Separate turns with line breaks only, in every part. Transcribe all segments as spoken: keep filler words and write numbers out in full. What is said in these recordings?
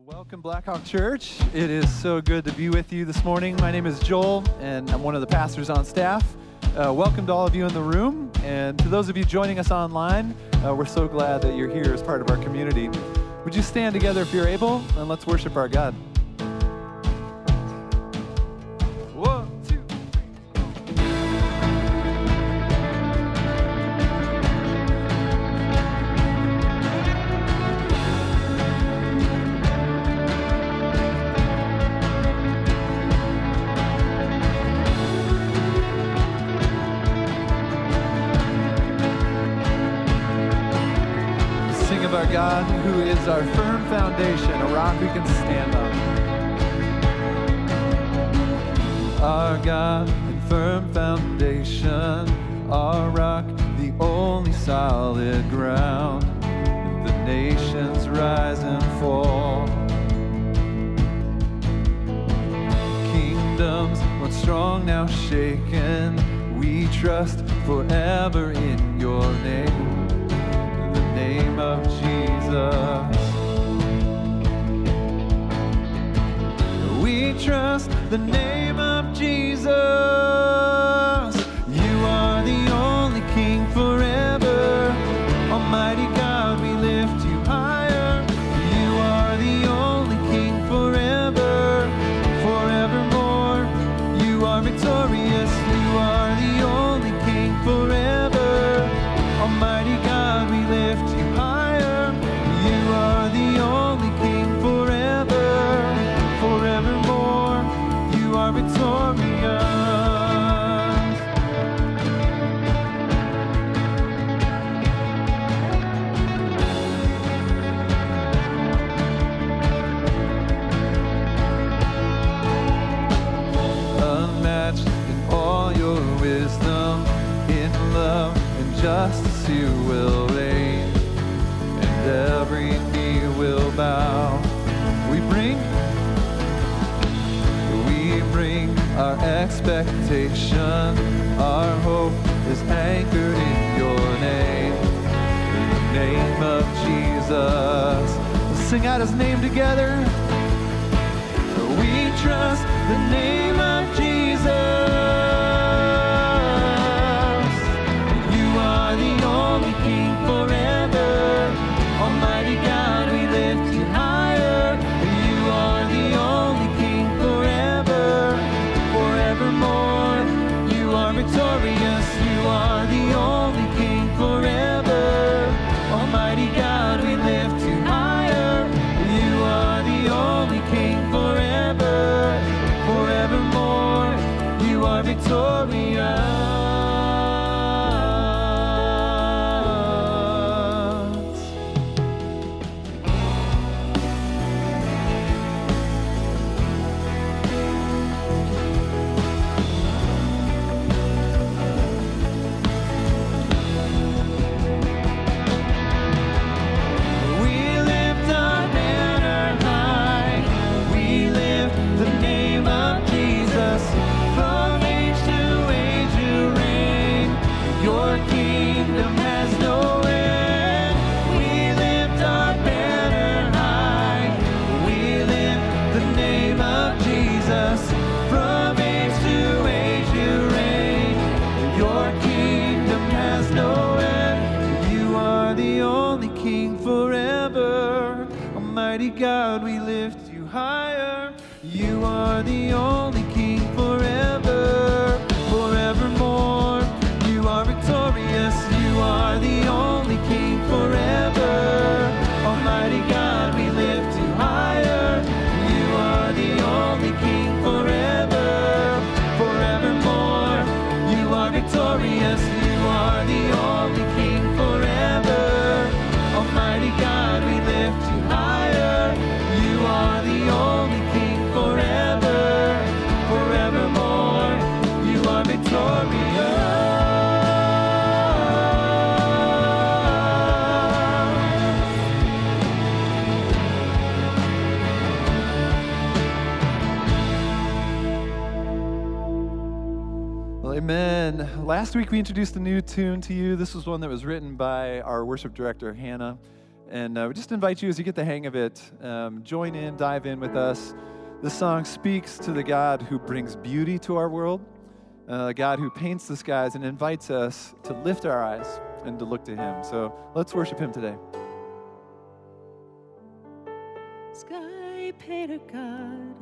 Welcome, Blackhawk Church. It is so good to be with you this morning. My name is Joel, and I'm one of the pastors on staff. Uh, welcome to all of you in the room, and to those of you joining us online, uh, we're so glad that you're here as part of our community. Would you stand together if you're able, and let's worship our God. One, two, our God, who is our firm foundation, a rock we can stand on. Our God and firm foundation, our rock, the only solid ground. The nations rise and fall. Kingdoms once strong, now shaken. We trust forever in your name. Name of Jesus. We trust the name of Jesus. You are the only King forever. Almighty God, we lift you higher. You are the only King forever, forevermore. You are victorious. You are the only King forever. Almighty God, we lift you higher. You are the only King forever, forevermore. You are victorious. Unmatched in all your wisdom, in love and justice you will reign, and every knee will bow. We bring, we bring our expectation. Our hope is anchored in your name, in the name of Jesus. Let's sing out his name together. We trust the name of Jesus. Almighty God, we lift you higher. You are the only King forever, forevermore. You are victorious. You are the only King forever. Almighty God, we lift you higher. You are the only King forever, forevermore. You are victorious. God, we lift you higher. You are the only King forever, forevermore. You are victorious. You are the only King forever. Almighty God, we lift you higher. You are the only King forever, forevermore. You are victorious. You are the only King forever. Almighty God, we lift you higher. You are the only King forever, forevermore. You are victorious. Well, amen. Last week we introduced a new tune to you. This was one that was written by our worship director, Hannah. And uh, we just invite you, as you get the hang of it, um, join in, dive in with us. This song speaks to the God who brings beauty to our world, uh, a God who paints the skies and invites us to lift our eyes and to look to him. So let's worship him today.
Sky painter God,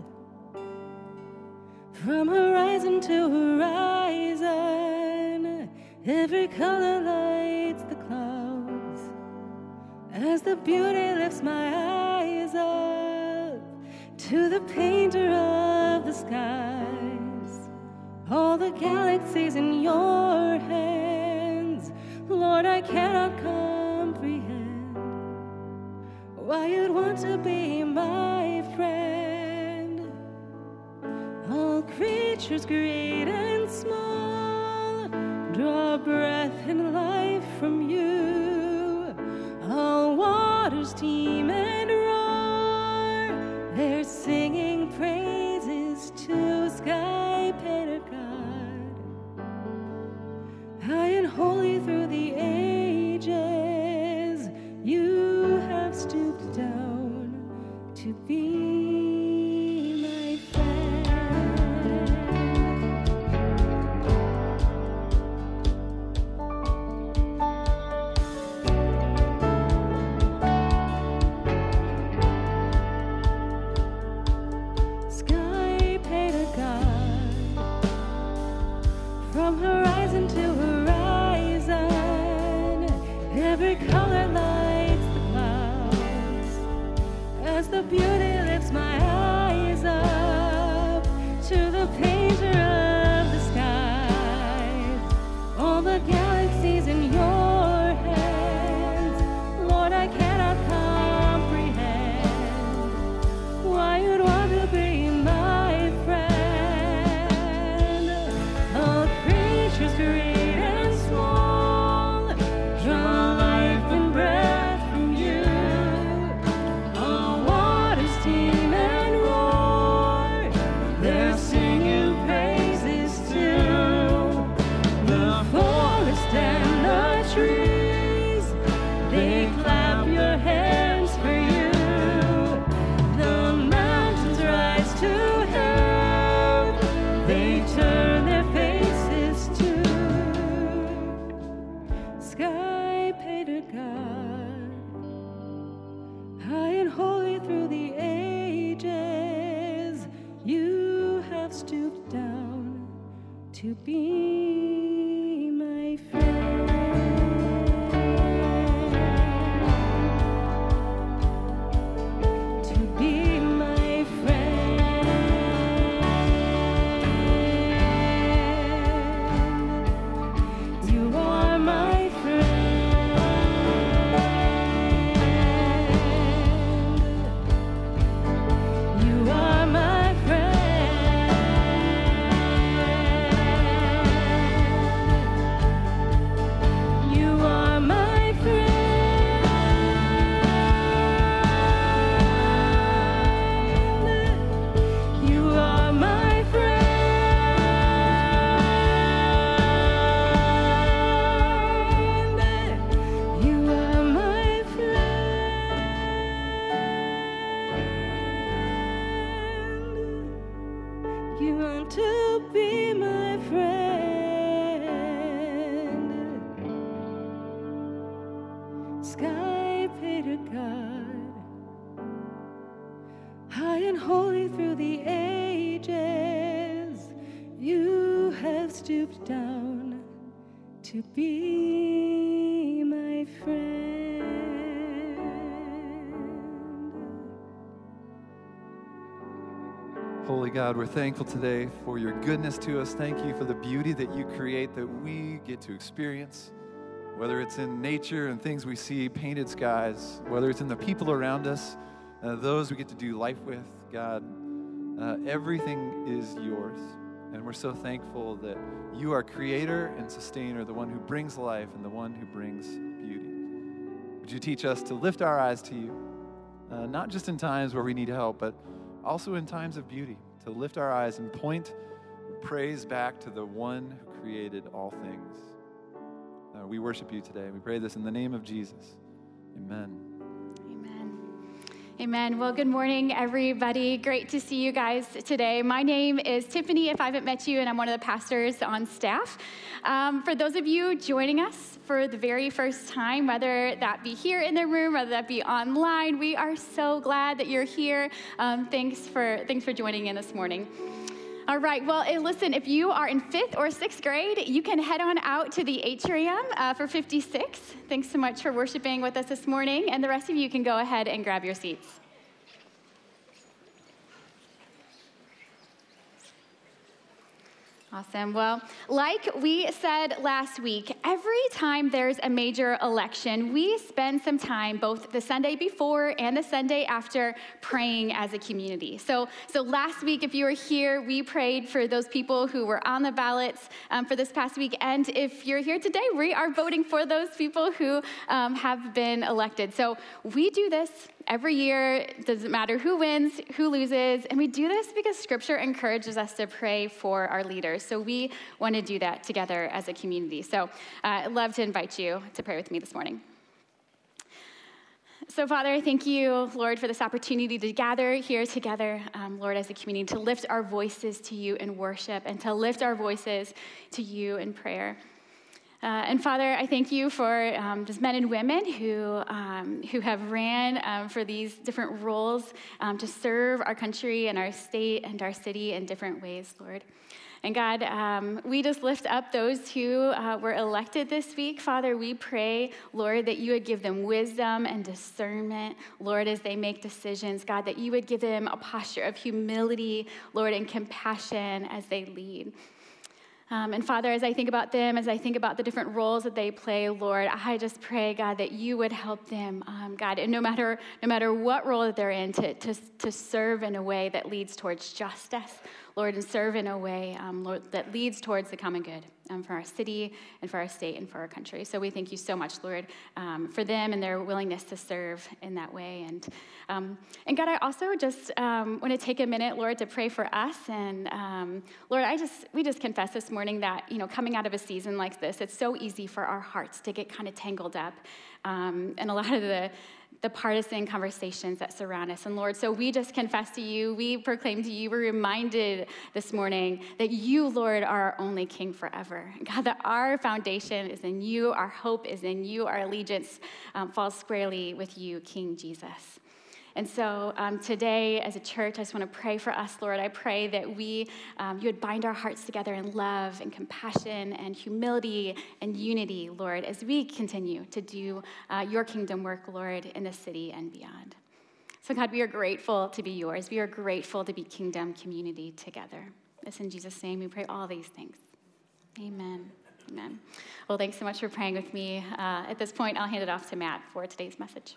from horizon to horizon, every color lights the clouds, as the beauty lifts my eyes up to the painter of the skies. All the galaxies in your hands, Lord, I cannot comprehend why you'd want to be my friend. All creatures great and small draw breath and life from you. All waters teem and roar, they're singing praises to Sky Painter God. High and holy through the ages, you have stooped down to be my friend. Sky Painter God, from horizon to horizon, every color lights the clouds, as the beauty lifts my eyes up to the painter of the skies. All the galaxies in your hands, Lord, I cannot comprehend why you'd want to be my friend. All creatures great and small draw life and breath from you. All waters teem and roar, they're singing praises to the forest and the trees. They clap your hands for you. The mountains rise to heaven, they turn their faces to Sky Painter God. High and holy through the ages, you have stooped down to be my friend. To be my friend. You are my friend. You are my friend. You are my friend. You are my friend. You are my friend. You want to be my friend. Sky Painter God, high and holy through the ages, you have stooped down to be my friend.
Holy God, we're thankful today for your goodness to us. Thank you for the beauty that you create that we get to experience, whether it's in nature and things we see, painted skies, whether it's in the people around us, uh, those we get to do life with. God, uh, everything is yours. And we're so thankful that you are creator and sustainer, the one who brings life and the one who brings beauty. Would you teach us to lift our eyes to you, uh, not just in times where we need help, but also in times of beauty, to lift our eyes and point praise back to the one who created all things. Uh, we worship you today. We pray this in the name of Jesus. Amen.
Amen. Well, good morning, everybody. Great to see you guys today. My name is Tiffany, if I haven't met you, and I'm one of the pastors on staff. Um, for those of you joining us for the very first time, whether that be here in the room, whether that be online, we are so glad that you're here. Um, thanks for thanks for joining in this morning. All right, well, hey, listen, if you are in fifth or sixth grade, you can head on out to the atrium uh, for fifty-six. Thanks so much for worshiping with us this morning, and the rest of you can go ahead and grab your seats. Awesome. Well, like we said last week, every time there's a major election, we spend some time, both the Sunday before and the Sunday after, praying as a community. So, so last week, if you were here, we prayed for those people who were on the ballots um, for this past week. And if you're here today, we are voting for those people who um, have been elected. So we do this every year. It doesn't matter who wins, who loses, and we do this because Scripture encourages us to pray for our leaders. So we want to do that together as a community. So uh, I'd love to invite you to pray with me this morning. So, Father, thank you, Lord, for this opportunity to gather here together, um, Lord, as a community, to lift our voices to you in worship and to lift our voices to you in prayer. Uh, and Father, I thank you for um, just men and women who um, who have ran um, for these different roles um, to serve our country and our state and our city in different ways, Lord. And God, um, we just lift up those who uh, were elected this week. Father, we pray, Lord, that you would give them wisdom and discernment, Lord, as they make decisions. God, that you would give them a posture of humility, Lord, and compassion as they lead. Um, and Father, as I think about them, as I think about the different roles that they play, Lord, I just pray, God, that you would help them, um, God, and no matter no matter what role that they're in, to, to, to serve in a way that leads towards justice, Lord, and serve in a way, um, Lord, that leads towards the common good um, for our city and for our state and for our country. So we thank you so much, Lord, um, for them and their willingness to serve in that way. And um, and God, I also just um, want to take a minute, Lord, to pray for us. And um, Lord, I just we just confess this morning that, you know, coming out of a season like this, it's so easy for our hearts to get kind of tangled up um, in a lot of the the partisan conversations that surround us. And Lord, so we just confess to you, we proclaim to you, we're reminded this morning that you, Lord, are our only King forever. God, that our foundation is in you, our hope is in you, our allegiance um, falls squarely with you, King Jesus. And so um, today, as a church, I just want to pray for us, Lord. I pray that we, um, you would bind our hearts together in love and compassion and humility and unity, Lord, as we continue to do uh, your kingdom work, Lord, in the city and beyond. So, God, we are grateful to be yours. We are grateful to be kingdom community together. It's in Jesus' name we pray all these things. Amen. Amen. Well, thanks so much for praying with me. Uh, at this point, I'll hand it off to Matt for today's message.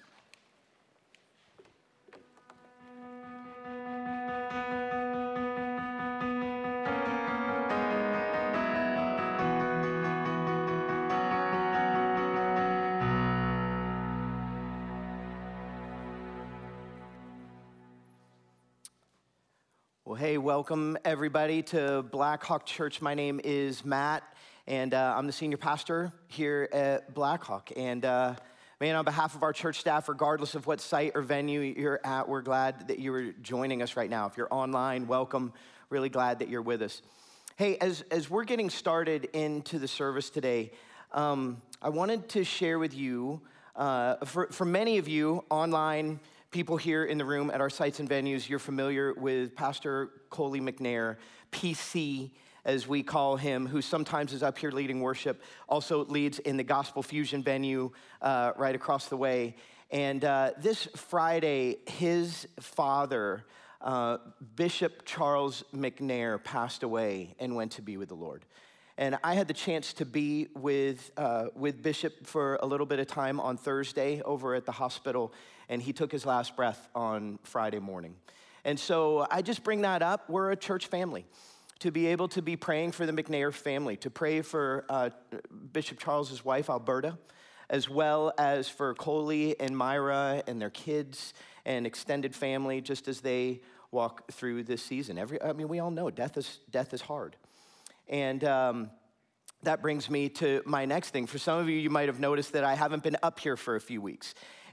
Well, hey, welcome everybody to Blackhawk Church. My name is Matt, and uh, I'm the senior pastor here at Blackhawk. And uh, man, on behalf of our church staff, regardless of what site or venue you're at, we're glad that you are joining us right now. If you're online, welcome. Really glad that you're with us. Hey, as, as we're getting started into the service today, um, I wanted to share with you, uh, for, for many of you online, people here in the room at our sites and venues, you're familiar with Pastor Coley McNair, P C, as we call him, who sometimes is up here leading worship, also leads in the Gospel Fusion venue uh, right across the way. And uh, this Friday, his father, uh, Bishop Charles McNair, passed away and went to be with the Lord. And I had the chance to be with uh, with Bishop for a little bit of time on Thursday over at the hospital, and he took his last breath on Friday morning. And so I just bring that up. We're a church family. To be able to be praying for the McNair family, to pray for uh, Bishop Charles's wife, Alberta, as well as for Coley and Myra and their kids and extended family, just as they walk through this season. Every, I mean, we all know death is death is hard. And um, that brings me to my next thing. For some of you, you might have noticed that I haven't been up here for a few weeks.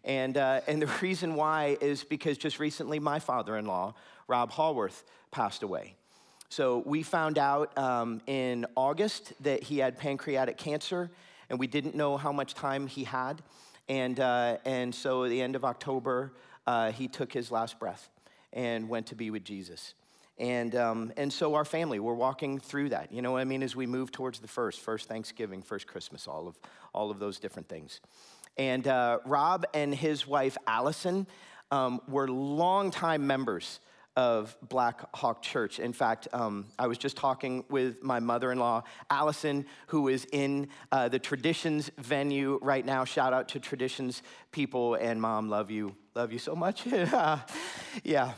And, uh, and the reason why is because just recently my father-in-law, Rob Hallworth, passed away. So we found out um, in August that he had pancreatic cancer, and we didn't know how much time he had. And, uh, and so at the end of October, uh, he took his last breath and went to be with Jesus. And, um, and so our family, we're walking through that. You know what I mean? As we move towards the first, first Thanksgiving, first Christmas, all of, all of those different things. And uh, Rob and his wife, Allison, um, were longtime members of Black Hawk Church. In fact, um, I was just talking with my mother-in-law, Allison, who is in uh, the Traditions venue right now. Shout out to Traditions people, and Mom, love you. Love you so much. Yeah.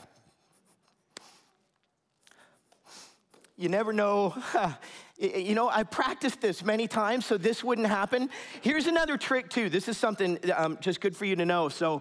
You never know. You know, I practiced this many times so this wouldn't happen. Here's another trick too. This is something um, just good for you to know. So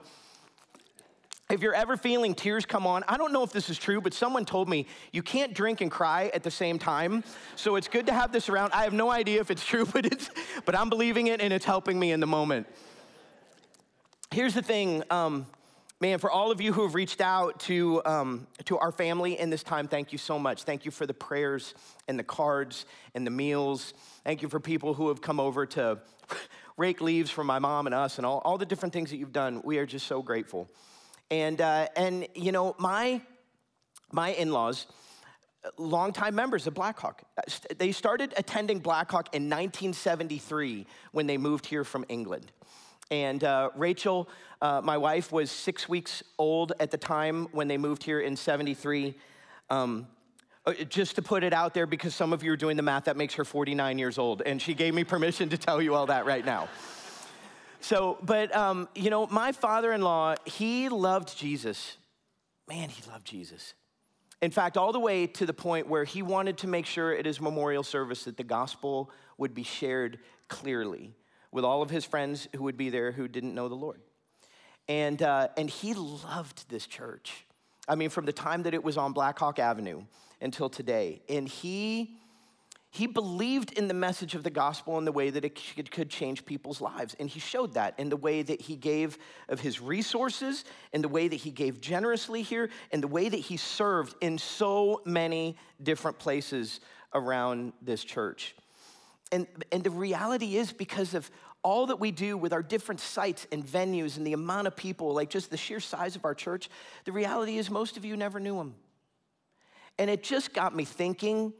if you're ever feeling tears come on, I don't know if this is true, but someone told me you can't drink and cry at the same time. So it's good to have this around. I have no idea if it's true, but it's, but I'm believing it and it's helping me in the moment. Here's the thing, um, man, for all of you who have reached out to, um, to our family in this time, thank you so much. Thank you for the prayers and the cards and the meals. Thank you for people who have come over to rake leaves for my mom and us and all, all the different things that you've done. We are just so grateful. And, uh, and you know, my, my in-laws, longtime members of Black Hawk, they started attending Black Hawk in nineteen seventy-three when they moved here from England. And uh, Rachel, uh, my wife, was six weeks old at the time when they moved here in seventy-three. Um, just to put it out there, because some of you are doing the math, that makes her forty-nine years old. And she gave me permission to tell you all that right now. So, but, um, you know, my father-in-law, he loved Jesus. Man, he loved Jesus. In fact, all the way to the point where he wanted to make sure at his memorial service that the gospel would be shared clearly with all of his friends who would be there who didn't know the Lord. And, uh, and he loved this church. I mean, from the time that it was on Black Hawk Avenue until today. And he... He believed in the message of the gospel in the way that it could change people's lives. And he showed that in the way that he gave of his resources, in the way that he gave generously here, in the way that he served in so many different places around this church. And, and the reality is, because of all that we do with our different sites and venues and the amount of people, like just the sheer size of our church, the reality is most of you never knew him. And it just got me thinking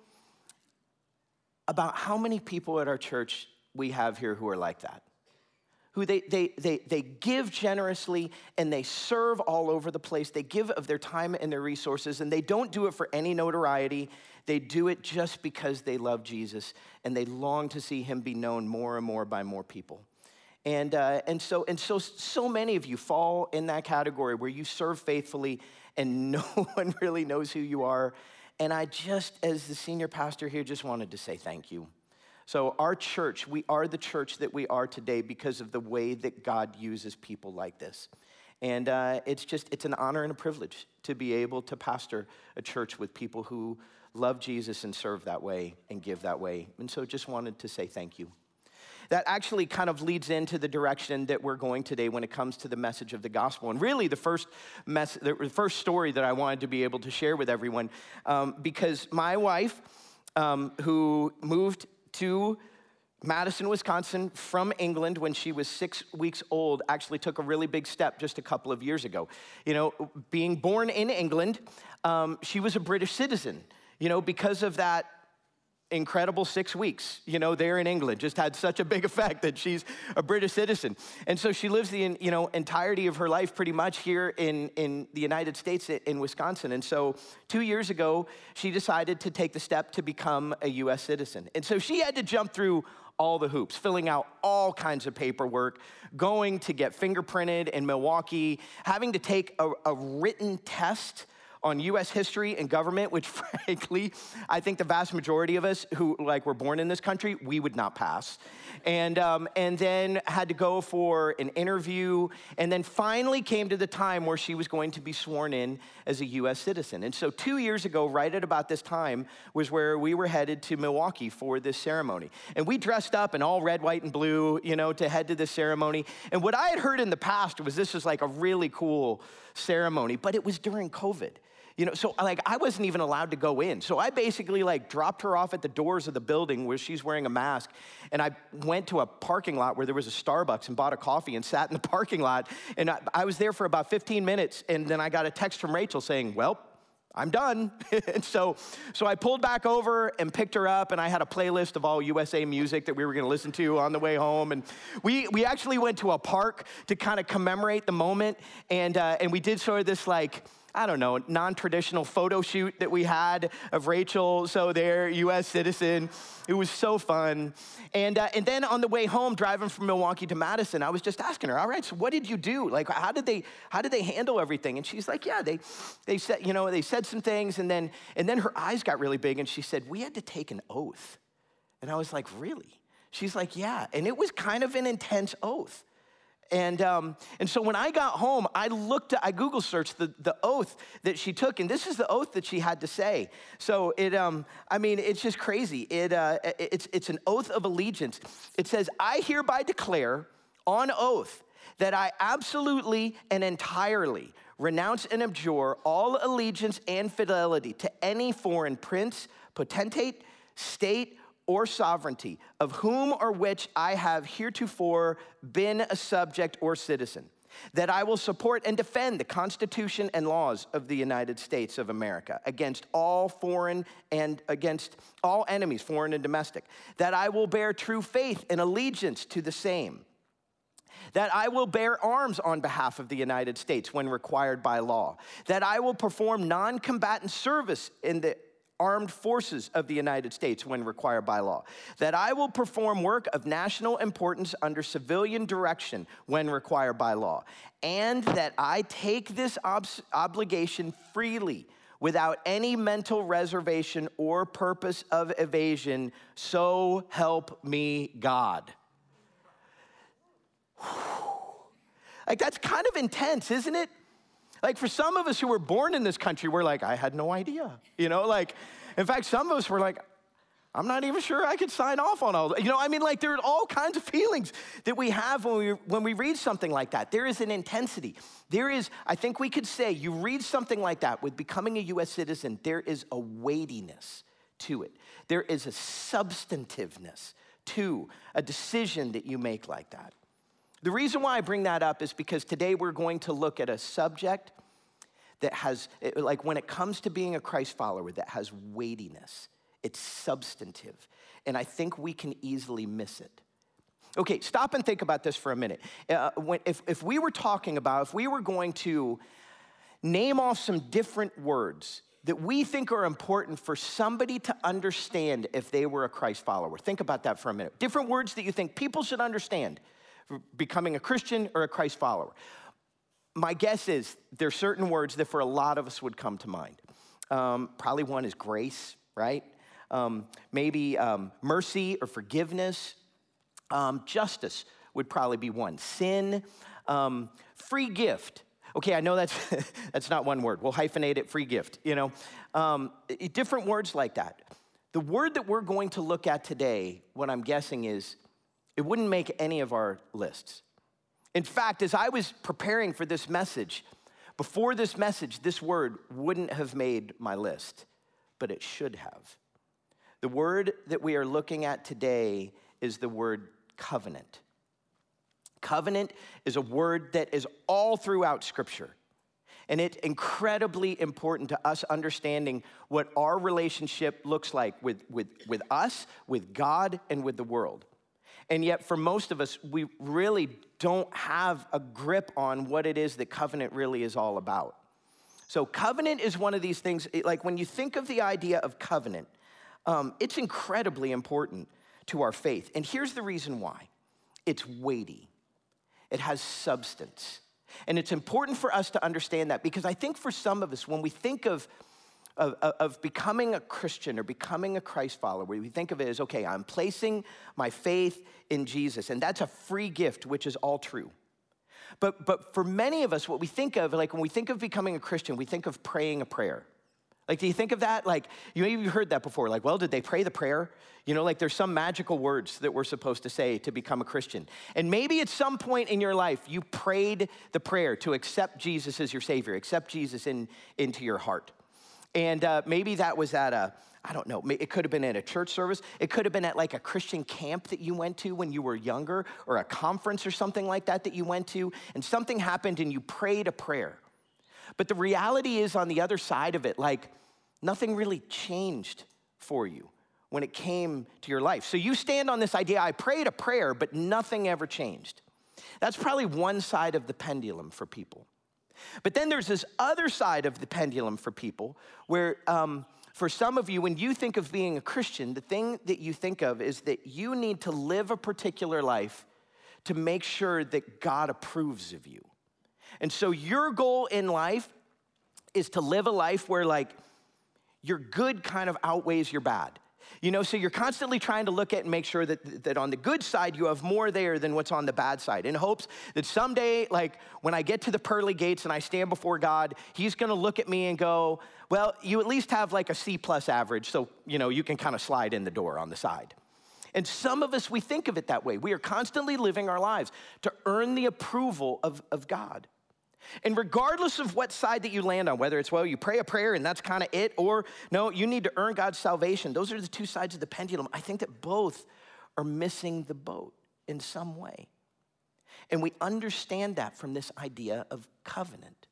about how many people at our church we have here who are like that, who they, they, they, they give generously and they serve all over the place. They give of their time and their resources, and they don't do it for any notoriety. They do it just because they love Jesus and they long to see him be known more and more by more people. And, uh, and, so, and so, so many of you fall in that category where you serve faithfully and no one really knows who you are. And I just, as the senior pastor here, just wanted to say thank you. So our church, we are the church that we are today because of the way that God uses people like this. And uh, it's just, it's an honor and a privilege to be able to pastor a church with people who love Jesus and serve that way and give that way. And so just wanted to say thank you. That actually kind of leads into the direction that we're going today when it comes to the message of the gospel. And really the first mess, the first story that I wanted to be able to share with everyone, um, because my wife, um, who moved to Madison, Wisconsin from England when she was six weeks old, actually took a really big step just a couple of years ago. You know, being born in England, um, she was a British citizen, you know, because of that incredible six weeks, you know, there in England, just had such a big effect that she's a British citizen. And so she lives the, you know, entirety of her life pretty much here in, in the United States, in Wisconsin. And so two years ago, she decided to take the step to become a U S citizen. And so she had to jump through all the hoops, filling out all kinds of paperwork, going to get fingerprinted in Milwaukee, having to take a, a written test on U S history and government, which frankly, I think the vast majority of us who like were born in this country, we would not pass. And, um, and then had to go for an interview, and then finally came to the time where she was going to be sworn in as a U S citizen. And so two years ago, right at about this time, was where we were headed to Milwaukee for this ceremony. And we dressed up in all red, white, and blue, you know, to head to this ceremony. And what I had heard in the past was this was like a really cool ceremony, but it was during COVID. You know, so like I wasn't even allowed to go in. So I basically like dropped her off at the doors of the building where she's wearing a mask. And I went to a parking lot where there was a Starbucks and bought a coffee and sat in the parking lot. And I, I was there for about fifteen minutes. And then I got a text from Rachel saying, well, I'm done. And so, so I pulled back over and picked her up, and I had a playlist of all U S A music that we were gonna listen to on the way home. And we, we actually went to a park to kind of commemorate the moment. And, uh, and we did sort of this like, I don't know, non-traditional photo shoot that we had of Rachel, so there, U S citizen. It was so fun. And, uh, and then on the way home, driving from Milwaukee to Madison, I was just asking her, all right, so what did you do? Like, how did they, how did they handle everything? And she's like, yeah, they, they said, you know, they said some things, and then, and then her eyes got really big, and she said, we had to take an oath. And I was like, really? She's like, yeah, and it was kind of an intense oath. And um, and so when I got home, I looked, I Google searched the, the oath that she took, and this is the oath that she had to say. So it, um, I mean, it's just crazy. It, uh, it's, it's an oath of allegiance. It says, I hereby declare on oath that I absolutely and entirely renounce and abjure all allegiance and fidelity to any foreign prince, potentate, state, or sovereignty, of whom or which I have heretofore been a subject or citizen, that I will support and defend the Constitution and laws of the United States of America against all foreign and against all enemies, foreign and domestic, that I will bear true faith and allegiance to the same, that I will bear arms on behalf of the United States when required by law, that I will perform non-combatant service in the armed forces of the United States when required by law, that I will perform work of national importance under civilian direction when required by law, and that I take this ob- obligation freely without any mental reservation or purpose of evasion, so help me God. Like, that's kind of intense, isn't it? Like, for some of us who were born in this country, we're like, I had no idea. You know, like, in fact, some of us were like, I'm not even sure I could sign off on all that. You know, I mean, like, there are all kinds of feelings that we have when we, when we read something like that. There is an intensity. There is, I think we could say, you read something like that with becoming a U S citizen, there is a weightiness to it. There is a substantiveness to a decision that you make like that. The reason why I bring that up is because today we're going to look at a subject that has, like when it comes to being a Christ follower, that has weightiness. It's substantive. And I think we can easily miss it. Okay, stop and think about this for a minute. Uh, when, if, if we were talking about, if we were going to name off some different words that we think are important for somebody to understand if they were a Christ follower. Think about that for a minute. Different words that you think people should understand for becoming a Christian or a Christ follower. My guess is there's certain words that for a lot of us would come to mind. Um, probably one is grace, right? Um, maybe um, mercy or forgiveness. Um, justice would probably be one. Sin, um, free gift. Okay, I know that's that's not one word. We'll hyphenate it, free gift, you know. Um, different words like that. The word that we're going to look at today, what I'm guessing is, it wouldn't make any of our lists. In fact, as I was preparing for this message, before this message, this word wouldn't have made my list, but it should have. The word that we are looking at today is the word covenant. Covenant is a word that is all throughout Scripture. And it's incredibly important to us understanding what our relationship looks like with, with, with us, with God, and with the world. And yet, for most of us, we really don't have a grip on what it is that covenant really is all about. So covenant is one of these things, like when you think of the idea of covenant, um, it's incredibly important to our faith. And here's the reason why. It's weighty. It has substance. And it's important for us to understand that, because I think for some of us, when we think of, of, of becoming a Christian or becoming a Christ follower, we think of it as, okay, I'm placing my faith in Jesus, and that's a free gift, which is all true. But, but for many of us, what we think of, like when we think of becoming a Christian, we think of praying a prayer. Like, do you think of that? Like, you maybe heard that before. Like, well, did they pray the prayer? You know, like there's some magical words that we're supposed to say to become a Christian. And maybe at some point in your life, you prayed the prayer to accept Jesus as your Savior, accept Jesus in, into your heart. And uh, maybe that was at a, I don't know, it could have been at a church service. It could have been at like a Christian camp that you went to when you were younger, or a conference or something like that that you went to, and something happened and you prayed a prayer. But the reality is, on the other side of it, like nothing really changed for you when it came to your life. So you stand on this idea, I prayed a prayer, but nothing ever changed. That's probably one side of the pendulum for people. But then there's this other side of the pendulum for people where, um, for some of you, when you think of being a Christian, the thing that you think of is that you need to live a particular life to make sure that God approves of you. And so your goal in life is to live a life where, like, your good kind of outweighs your bad. You know, so you're constantly trying to look at and make sure that, that on the good side, you have more there than what's on the bad side, in hopes that someday, like, when I get to the pearly gates and I stand before God, he's gonna look at me and go, well, you at least have like a C plus average, so, you know, you can kind of slide in the door on the side. And some of us, we think of it that way. We are constantly living our lives to earn the approval of, of God. And regardless of what side that you land on, whether it's, well, you pray a prayer and that's kind of it, or no, you need to earn God's salvation, those are the two sides of the pendulum. I think that both are missing the boat in some way. And we understand that from this idea of covenant.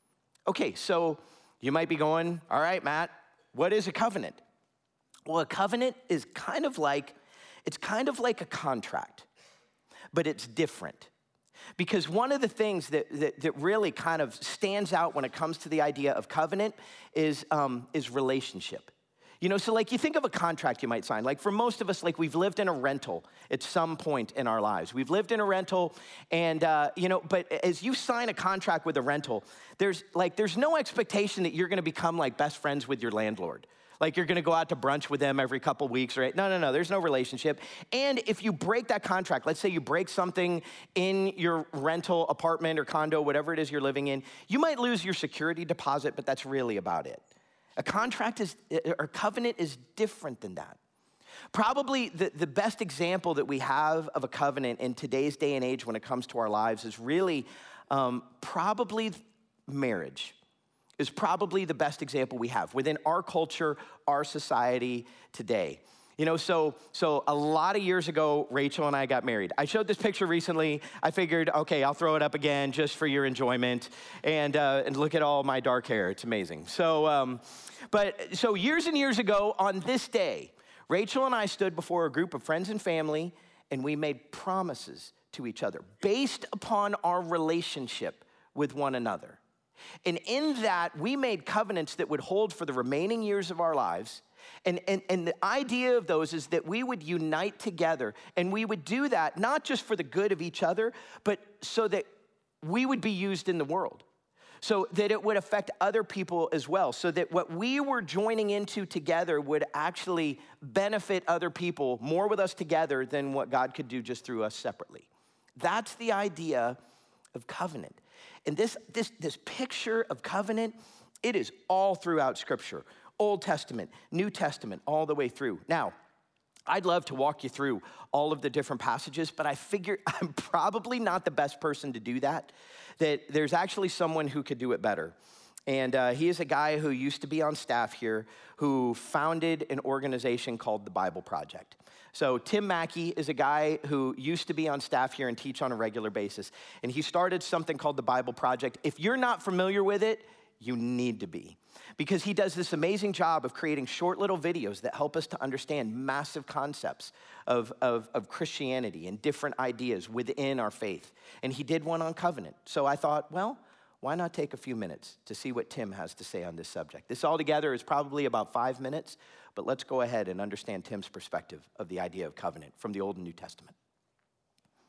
Okay, so you might be going, all right, Matt, what is a covenant? Well, a covenant is kind of like, it's kind of like a contract, but it's different. Because one of the things that, that, that really kind of stands out when it comes to the idea of covenant is, um, is relationship. You know, so like you think of a contract you might sign. Like for most of us, like we've lived in a rental at some point in our lives. We've lived in a rental and, uh, you know, but as you sign a contract with a rental, there's like, there's no expectation that you're gonna become like best friends with your landlord. Like you're gonna go out to brunch with them every couple weeks, right? No, no, no, there's no relationship. And if you break that contract, let's say you break something in your rental apartment or condo, whatever it is you're living in, you might lose your security deposit, but that's really about it. A contract is, or covenant is different than that. Probably the, the best example that we have of a covenant in today's day and age when it comes to our lives is really um, probably marriage. Is probably the best example we have within our culture, our society today. You know, so so a lot of years ago, Rachel and I got married. I showed this picture recently. I figured, okay, I'll throw it up again just for your enjoyment. And uh, and look at all my dark hair. It's amazing. So, um, but so years and years ago on this day, Rachel and I stood before a group of friends and family, and we made promises to each other based upon our relationship with one another. And in that, we made covenants that would hold for the remaining years of our lives. And, and, and the idea of those is that we would unite together. And we would do that not just for the good of each other, but so that we would be used in the world. So that it would affect other people as well. So that what we were joining into together would actually benefit other people more with us together than what God could do just through us separately. That's the idea of covenant. And this, this, this picture of covenant, it is all throughout Scripture. Old Testament, New Testament, all the way through. Now, I'd love to walk you through all of the different passages, but I figure I'm probably not the best person to do that, that there's actually someone who could do it better. And uh, he is a guy who used to be on staff here who founded an organization called the Bible Project. So Tim Mackey is a guy who used to be on staff here and teach on a regular basis. And he started something called the Bible Project. If you're not familiar with it, you need to be. Because he does this amazing job of creating short little videos that help us to understand massive concepts of, of, of Christianity and different ideas within our faith. And he did one on covenant. So I thought, well, why not take a few minutes to see what Tim has to say on this subject? This altogether is probably about five minutes, but let's go ahead and understand Tim's perspective of the idea of covenant from the Old and New Testament.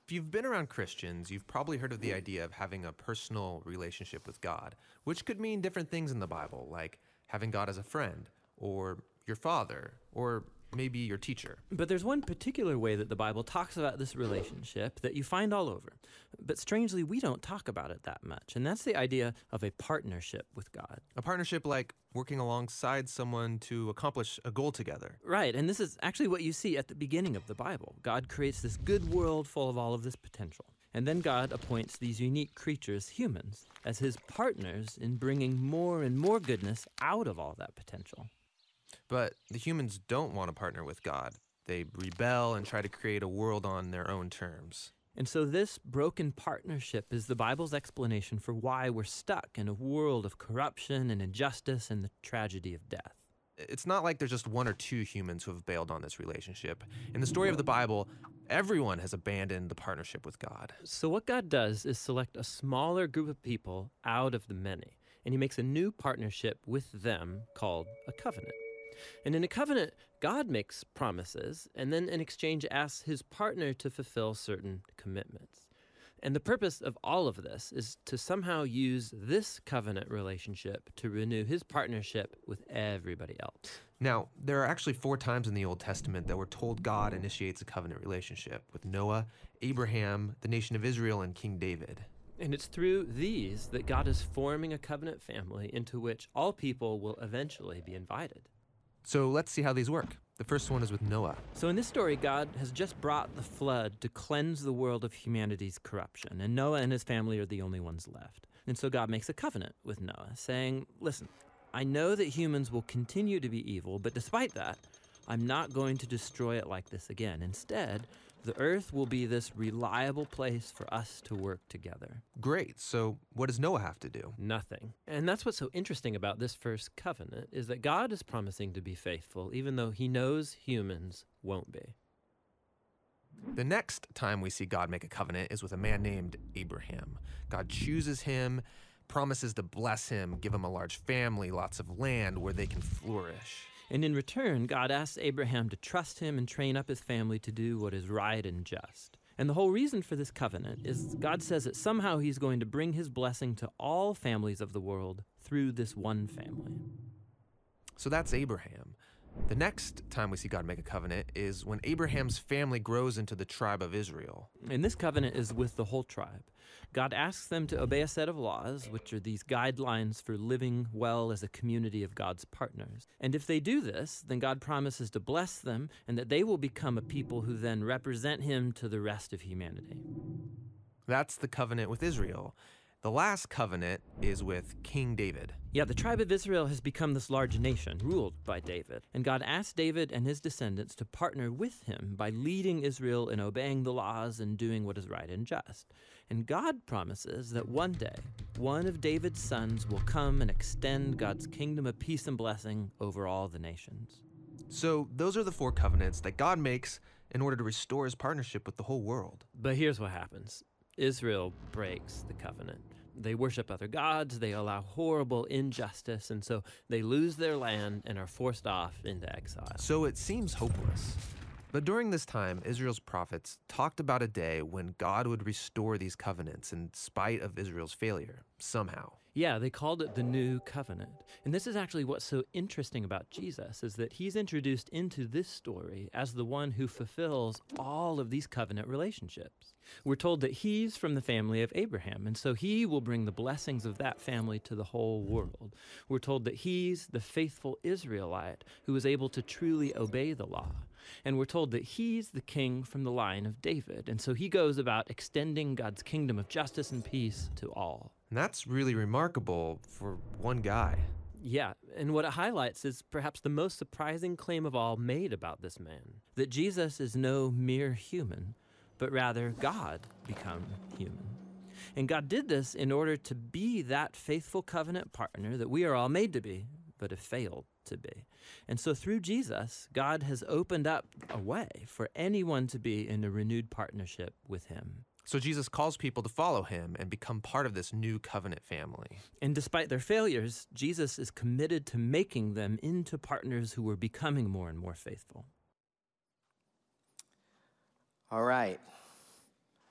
If you've been around Christians, you've probably heard of the idea of having a personal relationship with God, which could mean different things in the Bible, like having God as a friend, or your father, or maybe your teacher.
But there's one particular way that the Bible talks about this relationship that you find all over. But strangely, we don't talk about it that much. And that's the idea of a partnership with God.
A partnership like working alongside someone to accomplish a goal together.
Right, and this is actually what you see at the beginning of the Bible. God creates this good world full of all of this potential. And then God appoints these unique creatures, humans, as his partners in bringing more and more goodness out of all that potential.
But the humans don't want to partner with God. They rebel and try to create a world on their own terms.
And so this broken partnership is the Bible's explanation for why we're stuck in a world of corruption and injustice and the tragedy of death.
It's not like there's just one or two humans who have bailed on this relationship. In the story of the Bible, everyone has abandoned the partnership with God.
So what God does is select a smaller group of people out of the many, and he makes a new partnership with them called a covenant. And in a covenant, God makes promises, and then in exchange asks his partner to fulfill certain commitments. And the purpose of all of this is to somehow use this covenant relationship to renew his partnership with everybody else.
Now, there are actually four times in the Old Testament that we're told God initiates a covenant relationship with Noah, Abraham, the nation of Israel, and King David.
And it's through these that God is forming a covenant family into which all people will eventually be invited.
So let's see how these work. The first one is with Noah.
So in this story, God has just brought the flood to cleanse the world of humanity's corruption, and Noah and his family are the only ones left. And so God makes a covenant with Noah, saying, listen, I know that humans will continue to be evil, but despite that, I'm not going to destroy it like this again. Instead, the earth will be this reliable place for us to work together.
Great. So what does Noah have to do?
Nothing. And that's what's so interesting about this first covenant, is that God is promising to be faithful, even though he knows humans won't be.
The next time we see God make a covenant is with a man named Abraham. God chooses him, promises to bless him, give him a large family, lots of land where they can flourish.
And in return, God asks Abraham to trust him and train up his family to do what is right and just. And the whole reason for this covenant is God says that somehow he's going to bring his blessing to all families of the world through this one family.
So that's Abraham. The next time we see God make a covenant is when Abraham's family grows into the tribe of Israel.
And this covenant is with the whole tribe. God asks them to obey a set of laws, which are these guidelines for living well as a community of God's partners. And if they do this, then God promises to bless them and that they will become a people who then represent him to the rest of humanity.
That's the covenant with Israel. The last covenant is with King David.
Yeah, the tribe of Israel has become this large nation ruled by David. And God asked David and his descendants to partner with him by leading Israel in obeying the laws and doing what is right and just. And God promises that one day, one of David's sons will come and extend God's kingdom of peace and blessing over all the nations.
So those are the four covenants that God makes in order to restore his partnership with the whole world.
But here's what happens. Israel breaks the covenant. They worship other gods, they allow horrible injustice, and so they lose their land and are forced off into exile.
So it seems hopeless. But during this time, Israel's prophets talked about a day when God would restore these covenants in spite of Israel's failure, somehow.
Yeah, they called it the New Covenant. And this is actually what's so interesting about Jesus, is that he's introduced into this story as the one who fulfills all of these covenant relationships. We're told that he's from the family of Abraham, and so he will bring the blessings of that family to the whole world. We're told that he's the faithful Israelite who is able to truly obey the law. And we're told that he's the king from the line of David, and so he goes about extending God's kingdom of justice and peace to all.
And that's really remarkable for one guy.
Yeah, and what it highlights is perhaps the most surprising claim of all made about this man, that Jesus is no mere human, but rather God become human. And God did this in order to be that faithful covenant partner that we are all made to be, but have failed to be. And so through Jesus, God has opened up a way for anyone to be in a renewed partnership with him.
So Jesus calls people to follow him and become part of this new covenant family.
And despite their failures, Jesus is committed to making them into partners who are becoming more and more faithful.
All right.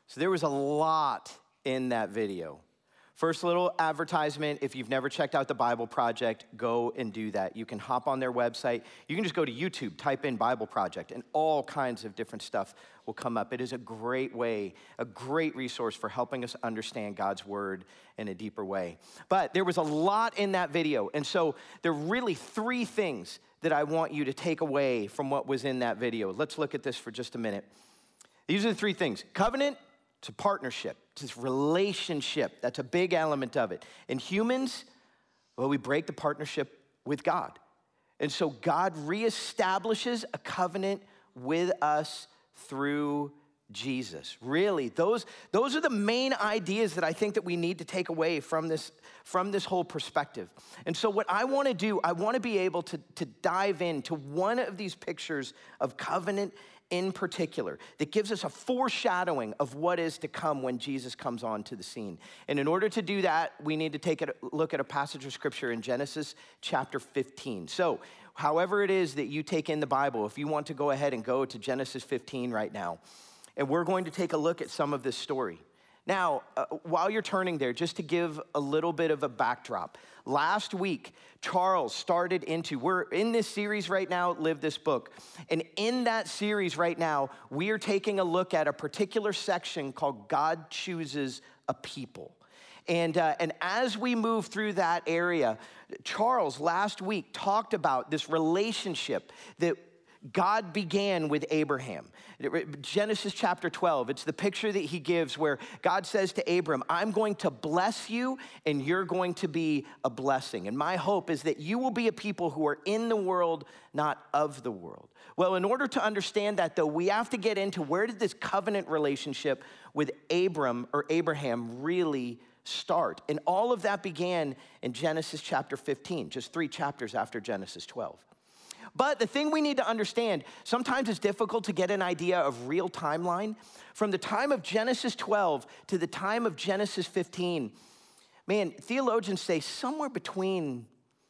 So there was a lot in that video. First little advertisement, if you've never checked out the Bible Project, go and do that. You can hop on their website. You can just go to YouTube, type in Bible Project, and all kinds of different stuff will come up. It is a great way, a great resource for helping us understand God's word in a deeper way. But there was a lot in that video, and so there are really three things that I want you to take away from what was in that video. Let's look at this for just a minute. These are the three things. Covenant, it's a partnership. It's this relationship. That's a big element of it. And humans, well, we break the partnership with God. And so God reestablishes a covenant with us through Jesus. Really, those, those are the main ideas that I think that we need to take away from this, from this whole perspective. And so what I want to do, I want to be able to, to dive into one of these pictures of covenant in particular that gives us a foreshadowing of what is to come when Jesus comes onto the scene. And in order to do that, we need to take a look at a passage of scripture in Genesis chapter fifteen. So however it is that you take in the Bible, if you want to go ahead and go to Genesis fifteen right now, and we're going to take a look at some of this story. Now, uh, while you're turning there, just to give a little bit of a backdrop, last week, Charles started into, we're in this series right now, Live This Book. And in that series right now, we are taking a look at a particular section called God Chooses a People. And, uh, and as we move through that area, Charles last week talked about this relationship that God began with Abraham. Genesis chapter twelve, it's the picture that he gives where God says to Abram, I'm going to bless you and you're going to be a blessing. And my hope is that you will be a people who are in the world, not of the world. Well, in order to understand that though, we have to get into where did this covenant relationship with Abram or Abraham really start? And all of that began in Genesis chapter fifteen, just three chapters after Genesis twelve. But the thing we need to understand, sometimes it's difficult to get an idea of real timeline. From the time of Genesis twelve to the time of Genesis fifteen, man, theologians say somewhere between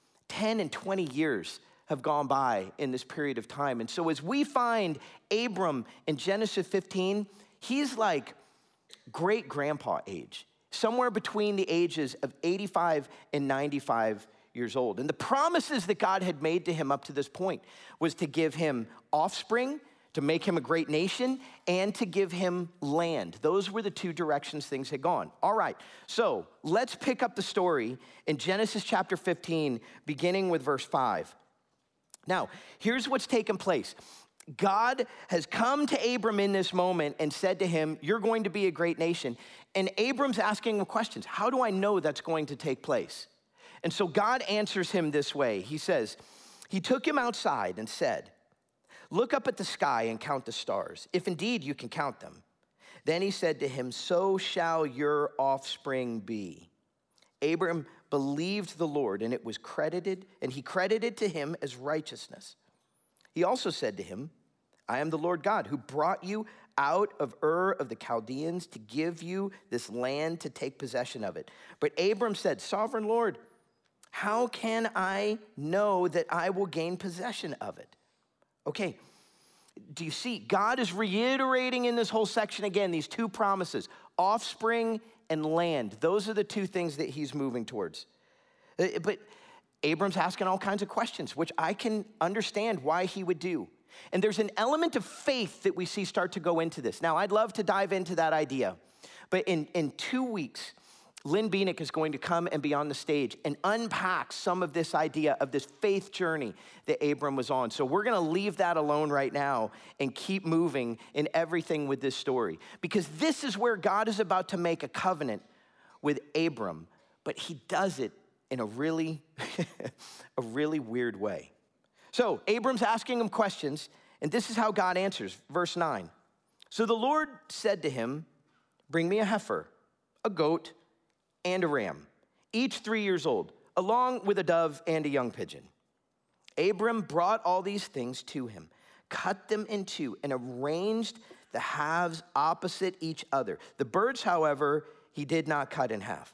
ten and twenty years have gone by in this period of time. And so as we find Abram in Genesis fifteen, he's like great-grandpa age, somewhere between the ages of eighty-five and ninety-five years old. And the promises that God had made to him up to this point was to give him offspring, to make him a great nation, and to give him land. Those were the two directions things had gone. All right, so let's pick up the story in Genesis chapter fifteen, beginning with verse five. Now, here's what's taken place. God has come to Abram in this moment and said to him, you're going to be a great nation. And Abram's asking him questions. How do I know that's going to take place? And so God answers him this way. He says, he took him outside and said, look up at the sky and count the stars, if indeed you can count them. Then he said to him, so shall your offspring be. Abram believed the Lord, and it was credited, and he credited to him as righteousness. He also said to him, I am the Lord God who brought you out of Ur of the Chaldeans to give you this land to take possession of it. But Abram said, Sovereign Lord, how can I know that I will gain possession of it? Okay, do you see? God is reiterating in this whole section again these two promises, offspring and land. Those are the two things that he's moving towards. But Abram's asking all kinds of questions, which I can understand why he would do. And there's an element of faith that we see start to go into this. Now, I'd love to dive into that idea. But in, in two weeks, Lynn Beanick is going to come and be on the stage and unpack some of this idea of this faith journey that Abram was on. So we're going to leave that alone right now and keep moving in everything with this story. Because this is where God is about to make a covenant with Abram, but he does it in a really, a really weird way. So Abram's asking him questions, and this is how God answers. Verse nine. So the Lord said to him, bring me a heifer, a goat, and a ram, each three years old, along with a dove and a young pigeon. Abram brought all these things to him, cut them in two, and arranged the halves opposite each other. The birds, however, he did not cut in half.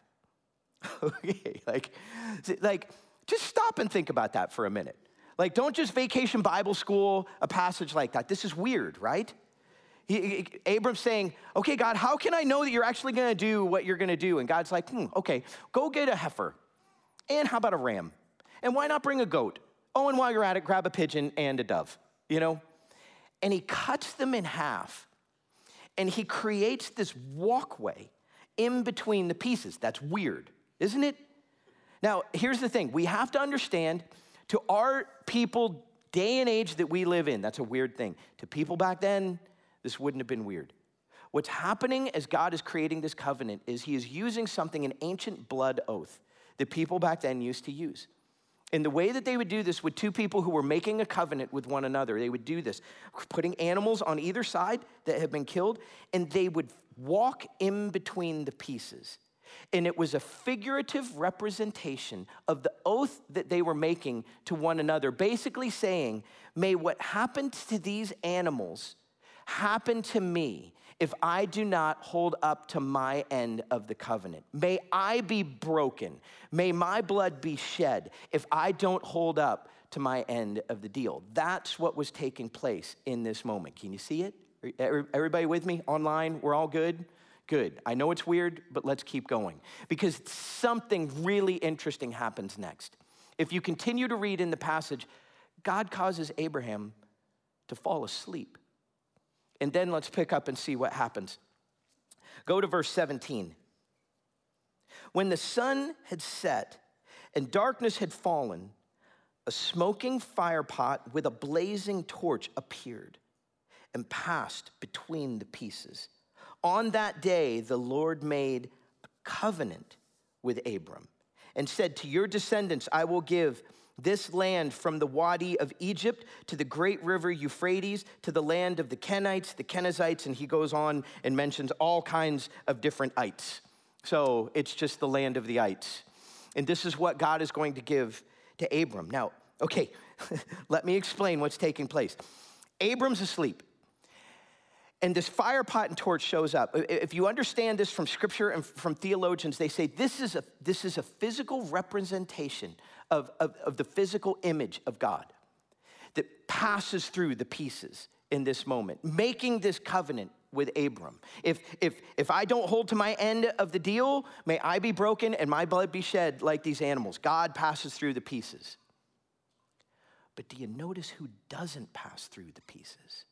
Okay, like, like, just stop and think about that for a minute. Like, don't just Vacation Bible School a passage like that. This is weird, right? He, he, Abram's saying, okay, God, how can I know that you're actually gonna do what you're gonna do? And God's like, hmm, okay, go get a heifer. And how about a ram? And why not bring a goat? Oh, and while you're at it, grab a pigeon and a dove, you know? And he cuts them in half. And he creates this walkway in between the pieces. That's weird, isn't it? Now, here's the thing. We have to understand, to our people, day and age that we live in, that's a weird thing. To people back then, this wouldn't have been weird. What's happening as God is creating this covenant is he is using something, an ancient blood oath that people back then used to use. And the way that they would do this with two people who were making a covenant with one another, they would do this, putting animals on either side that had been killed, and they would walk in between the pieces. And it was a figurative representation of the oath that they were making to one another, basically saying, may what happened to these animals happen to me if I do not hold up to my end of the covenant. May I be broken. May my blood be shed if I don't hold up to my end of the deal. That's what was taking place in this moment. Can you see it? Everybody with me online? We're all good? Good. I know it's weird, but let's keep going, because something really interesting happens next. If you continue to read in the passage, God causes Abraham to fall asleep. And then let's pick up and see what happens. Go to verse seventeen. When the sun had set and darkness had fallen, a smoking firepot with a blazing torch appeared and passed between the pieces. On that day, the Lord made a covenant with Abram and said, to your descendants, I will give this land from the Wadi of Egypt to the great river Euphrates, to the land of the Kenites, the Kenizzites, and he goes on and mentions all kinds of different ites. So it's just the land of the ites. And this is what God is going to give to Abram. Now, okay, let me explain what's taking place. Abram's asleep. And this fire pot and torch shows up. If you understand this from scripture and from theologians, they say this is a, this is a physical representation of, of, of the physical image of God that passes through the pieces in this moment, making this covenant with Abram. If, if, if I don't hold to my end of the deal, may I be broken and my blood be shed like these animals. God passes through the pieces. But do you notice who doesn't pass through the pieces?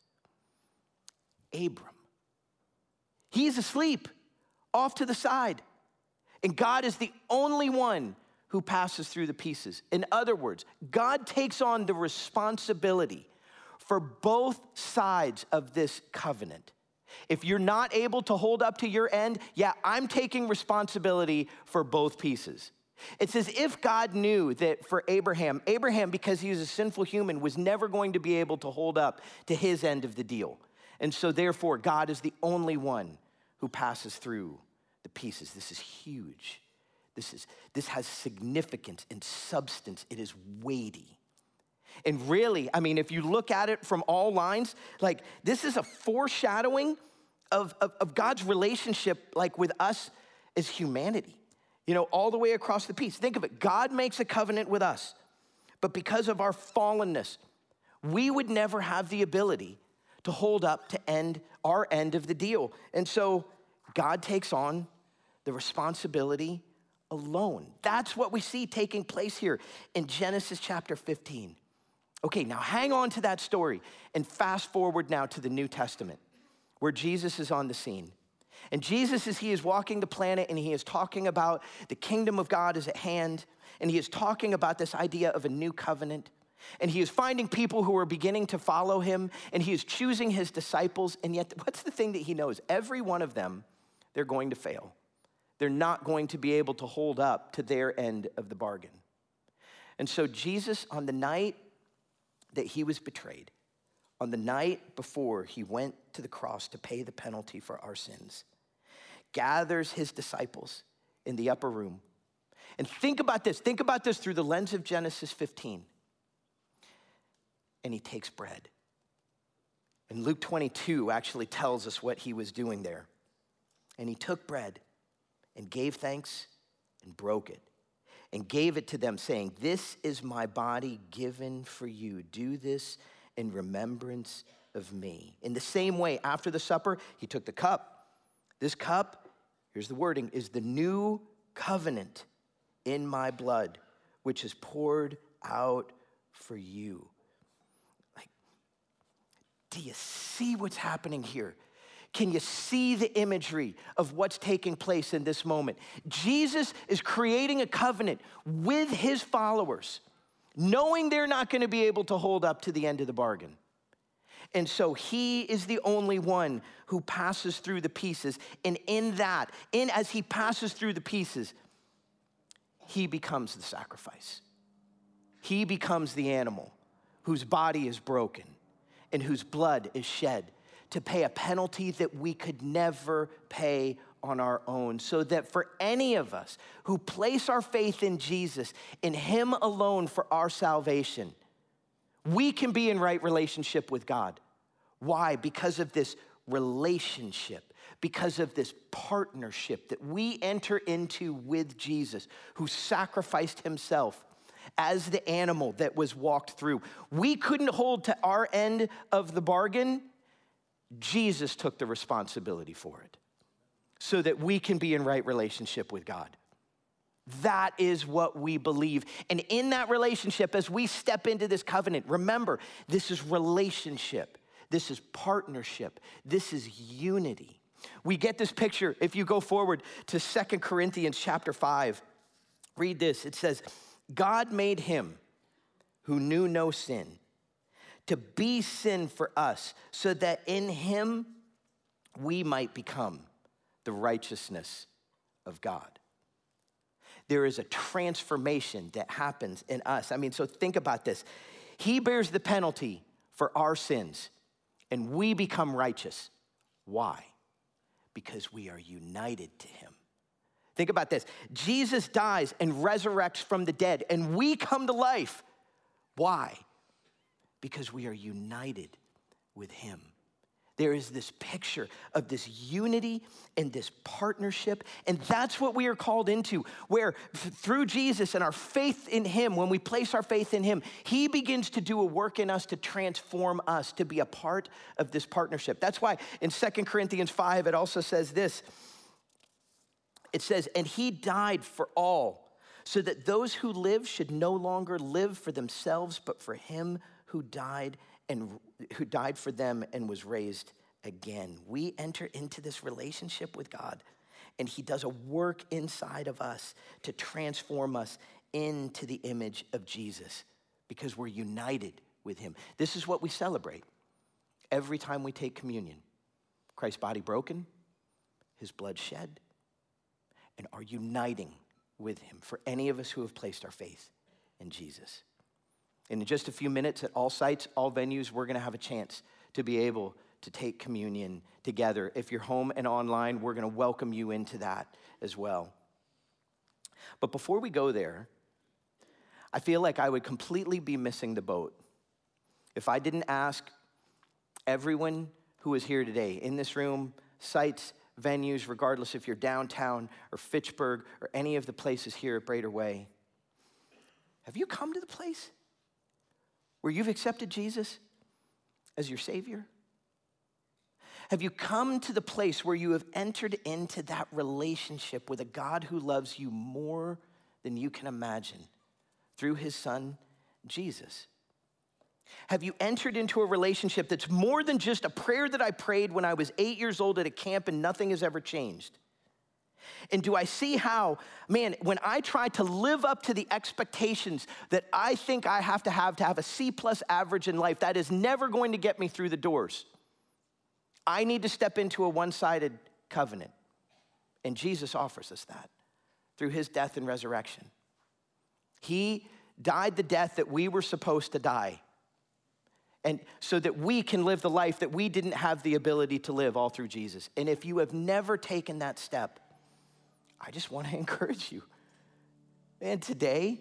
Abram. He's asleep off to the side. And God is the only one who passes through the pieces. In other words, God takes on the responsibility for both sides of this covenant. If you're not able to hold up to your end, yeah, I'm taking responsibility for both pieces. It's as if God knew that for Abraham, Abraham, because he was a sinful human, was never going to be able to hold up to his end of the deal. And so therefore, God is the only one who passes through the pieces. This is huge. This is, this has significance and substance. It is weighty. And really, I mean, if you look at it from all lines, like this is a foreshadowing of, of, of God's relationship like with us as humanity, you know, all the way across the piece. Think of it. God makes a covenant with us, but because of our fallenness, we would never have the ability to hold up to end our end of the deal. And so God takes on the responsibility alone. That's what we see taking place here in Genesis chapter fifteen. Okay, now hang on to that story and fast forward now to the New Testament where Jesus is on the scene. And Jesus, as he is walking the planet and he is talking about the kingdom of God is at hand, and he is talking about this idea of a new covenant. And he is finding people who are beginning to follow him, and he is choosing his disciples. And yet, what's the thing that he knows? Every one of them, they're going to fail. They're not going to be able to hold up to their end of the bargain. And so Jesus, on the night that he was betrayed, on the night before he went to the cross to pay the penalty for our sins, gathers his disciples in the upper room. And think about this. Think about this through the lens of Genesis fifteen. And he takes bread. And Luke twenty-two actually tells us what he was doing there. And he took bread and gave thanks and broke it and gave it to them, saying, this is my body given for you. Do this in remembrance of me. In the same way, after the supper, he took the cup. This cup, here's the wording, is the new covenant in my blood, which is poured out for you. Like, do you see what's happening here? Can you see the imagery of what's taking place in this moment? Jesus is creating a covenant with his followers, knowing they're not going to be able to hold up to the end of the bargain. And so he is the only one who passes through the pieces. And in that, in as he passes through the pieces, he becomes the sacrifice. He becomes the animal whose body is broken and whose blood is shed to pay a penalty that we could never pay on our own, so that for any of us who place our faith in Jesus, in him alone for our salvation, we can be in right relationship with God. Why? Because of this relationship, because of this partnership that we enter into with Jesus, who sacrificed himself as the animal that was walked through. We couldn't hold to our end of the bargain. Jesus took the responsibility for it so that we can be in right relationship with God. That is what we believe. And in that relationship, as we step into this covenant, remember, this is relationship. This is partnership. This is unity. We get this picture, if you go forward to Second Corinthians chapter five, read this. It says, God made him who knew no sin to be sin for us, so that in him we might become the righteousness of God. There is a transformation that happens in us. I mean, so think about this. He bears the penalty for our sins, and we become righteous. Why? Because we are united to him. Think about this. Jesus dies and resurrects from the dead, and we come to life. Why? Because we are united with him. There is this picture of this unity and this partnership, and that's what we are called into, where through Jesus and our faith in him, when we place our faith in him, he begins to do a work in us to transform us, to be a part of this partnership. That's why in Second Corinthians five, it also says this. It says, and he died for all, so that those who live should no longer live for themselves, but for him who died and who died for them and was raised again. We enter into this relationship with God, and he does a work inside of us to transform us into the image of Jesus because we're united with him. This is what we celebrate every time we take communion. Christ's body broken, his blood shed, and are uniting with him for any of us who have placed our faith in Jesus. And in just a few minutes, at all sites, all venues, we're going to have a chance to be able to take communion together. If you're home and online, we're going to welcome you into that as well. But before we go there, I feel like I would completely be missing the boat if I didn't ask everyone who is here today, in this room, sites, venues, regardless if you're downtown or Fitchburg or any of the places here at Brader Way, have you come to the place where you've accepted Jesus as your Savior? Have you come to the place where you have entered into that relationship with a God who loves you more than you can imagine through his son, Jesus? Have you entered into a relationship that's more than just a prayer that I prayed when I was eight years old at a camp and nothing has ever changed? And do I see how, man, when I try to live up to the expectations that I think I have to have to have a C plus average in life, that is never going to get me through the doors. I need to step into a one-sided covenant. And Jesus offers us that through his death and resurrection. He died the death that we were supposed to die, and so that we can live the life that we didn't have the ability to live, all through Jesus. And if you have never taken that step, I just want to encourage you. And today,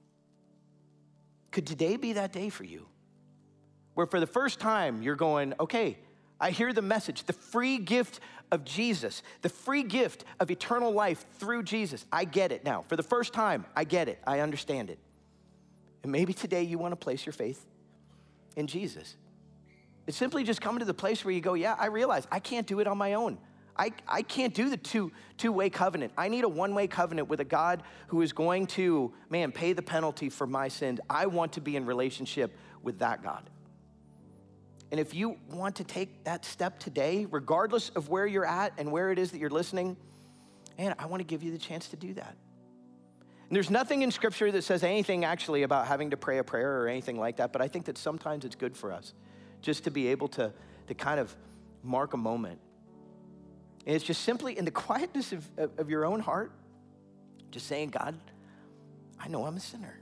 could today be that day for you? Where for the first time you're going, okay, I hear the message, the free gift of Jesus, the free gift of eternal life through Jesus. I get it now. For the first time, I get it. I understand it. And maybe today you want to place your faith in Jesus. It's simply just coming to the place where you go, yeah, I realize I can't do it on my own. I, I can't do the two, two-way covenant. I need a one-way covenant with a God who is going to, man, pay the penalty for my sins. I want to be in relationship with that God. And if you want to take that step today, regardless of where you're at and where it is that you're listening, man, I want to give you the chance to do that. And there's nothing in Scripture that says anything actually about having to pray a prayer or anything like that, but I think that sometimes it's good for us just to be able to, to kind of mark a moment. And it's just simply in the quietness of, of, of your own heart, just saying, God, I know I'm a sinner.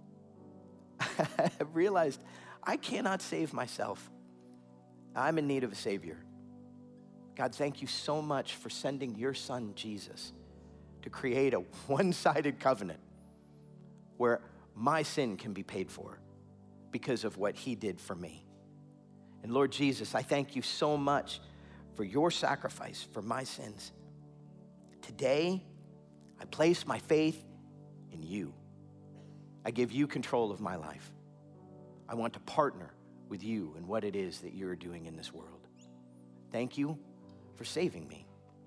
I've realized I cannot save myself. I'm in need of a Savior. God, thank you so much for sending your son, Jesus, to create a one-sided covenant where my sin can be paid for because of what he did for me. And Lord Jesus, I thank you so much for your sacrifice for my sins. Today, I place my faith in you. I give you control of my life. I want to partner with you in what it is that you're doing in this world. Thank you for saving me.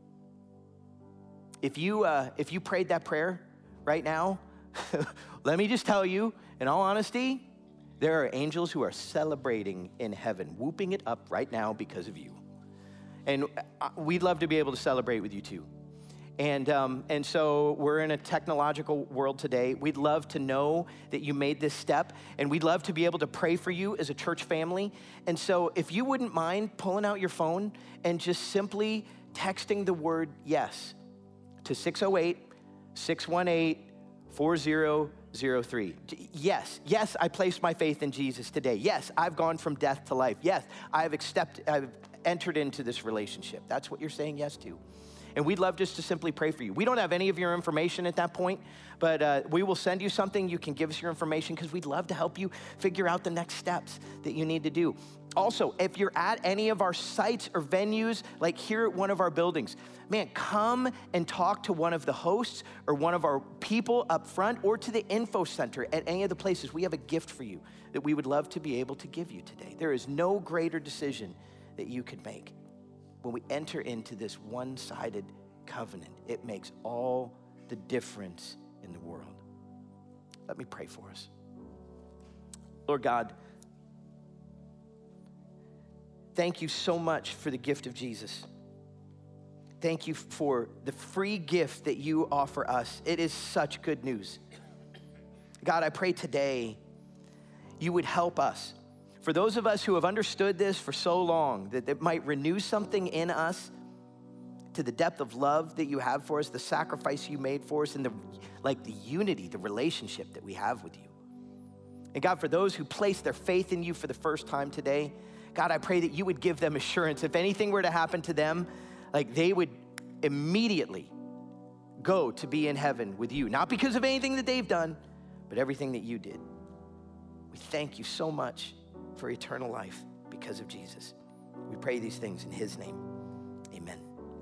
If you, uh, if you prayed that prayer right now, let me just tell you, in all honesty, there are angels who are celebrating in heaven, whooping it up right now because of you. And we'd love to be able to celebrate with you too. And, um, and so we're in a technological world today. We'd love to know that you made this step, and we'd love to be able to pray for you as a church family. And so if you wouldn't mind pulling out your phone and just simply texting the word yes to six oh eight, six one eight, four oh zero three. Yes, yes, I place my faith in Jesus today. Yes, I've gone from death to life. Yes, I've accepted, I've entered into this relationship. That's what you're saying yes to. And we'd love just to simply pray for you. We don't have any of your information at that point, but uh, we will send you something. You can give us your information because we'd love to help you figure out the next steps that you need to do. Also, if you're at any of our sites or venues, like here at one of our buildings, man, come and talk to one of the hosts or one of our people up front or to the info center at any of the places. We have a gift for you that we would love to be able to give you today. There is no greater decision that you could make. When we enter into this one-sided covenant, it makes all the difference in the world. Let me pray for us. Lord God, thank you so much for the gift of Jesus. Thank you for the free gift that you offer us. It is such good news. God, I pray today you would help us. For those of us who have understood this for so long, that it might renew something in us to the depth of love that you have for us, the sacrifice you made for us, and the like the unity, the relationship that we have with you. And God, for those who place their faith in you for the first time today, God, I pray that you would give them assurance. If anything were to happen to them, like they would immediately go to be in heaven with you. Not because of anything that they've done, but everything that you did. We thank you so much for eternal life because of Jesus. We pray these things in his name. Amen.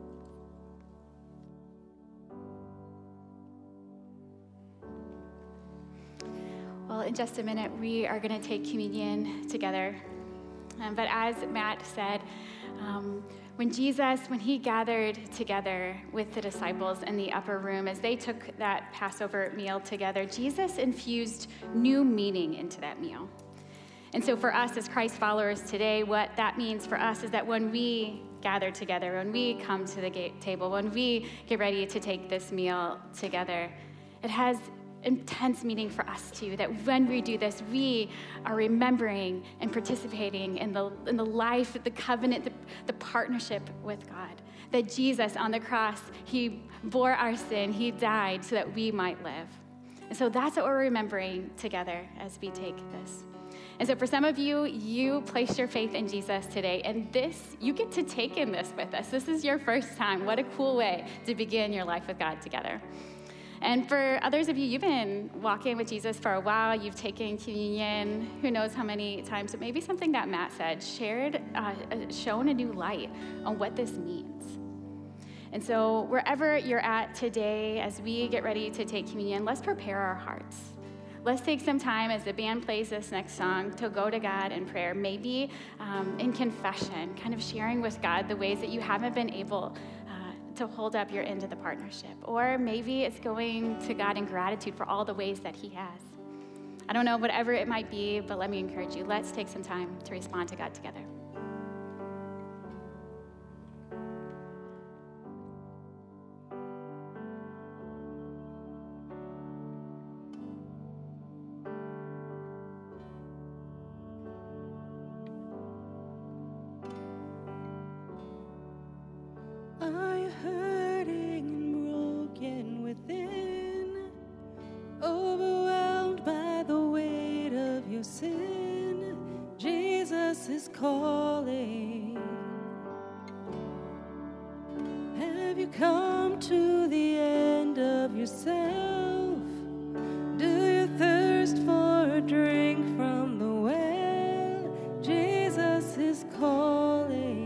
Well, in just a minute, we are going to take communion together. Um, but as Matt said, um, when Jesus, when he gathered together with the disciples in the upper room, as they took that Passover meal together, Jesus infused new meaning into that meal. And so for us as Christ followers today, what that means for us is that when we gather together, when we come to the gate table, when we get ready to take this meal together, it has intense meaning for us too, that when we do this, we are remembering and participating in the in the life, the covenant, the, the partnership with God. That Jesus on the cross, he bore our sin, he died so that we might live. And so that's what we're remembering together as we take this. And so for some of you, you placed your faith in Jesus today, and this, you get to take in this with us. This is your first time. What a cool way to begin your life with God together. And for others of you, you've been walking with Jesus for a while. You've taken communion, who knows how many times, but maybe something that Matt said, shared, uh, shown a new light on what this means. And so wherever you're at today, as we get ready to take communion, let's prepare our hearts. let's take some time as the band plays this next song to go to God in prayer, maybe um, in confession, kind of sharing with God the ways that you haven't been able uh, to hold up your end of the partnership. Or maybe it's going to God in gratitude for all the ways that he has. I don't know, whatever it might be, but let me encourage you. Let's take some time to respond to God together.
Are you hurting and broken within? Overwhelmed by the weight of your sin? Jesus is calling. Have you come to the end of yourself? Do you thirst for a drink from the well? Jesus is calling.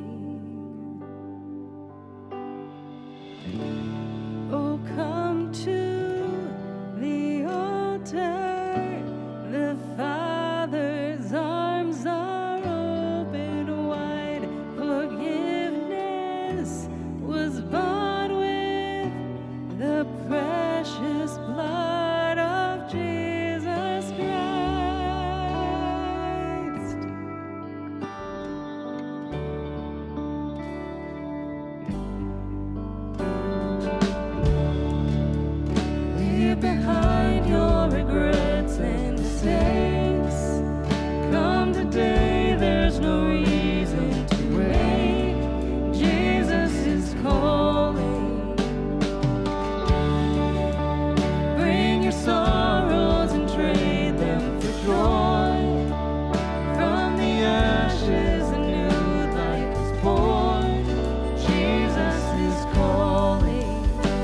Oh, come to the altar. The Father's arms are open wide. Forgiveness was bought with the precious blood of Jesus Christ. Leave behind your regrets and mistakes. Come today, there's no reason to wait. Jesus is calling. Bring your sorrows and trade them for joy. From the ashes a new life is born. Jesus is calling.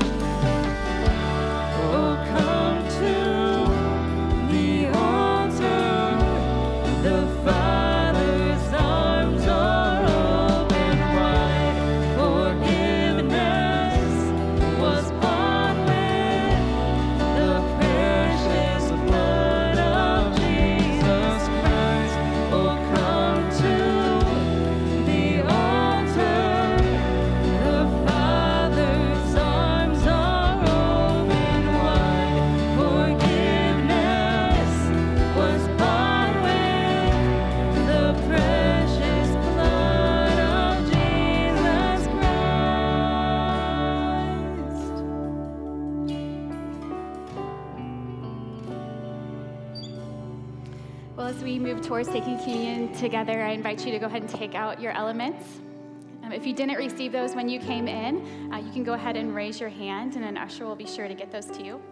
Oh, come to the altar. The Father's arms are open wide. Forgiveness was bought with the precious blood of Jesus Christ. Oh, come to the altar. The Father's arms are open wide. Forgiveness was bought with the precious blood of Jesus Christ.
Well, as we move towards taking communion together, I invite you to go ahead and take out your elements. Um, if you didn't receive those when you came in, uh, you can go ahead and raise your hand, and an usher will be sure to get those to you.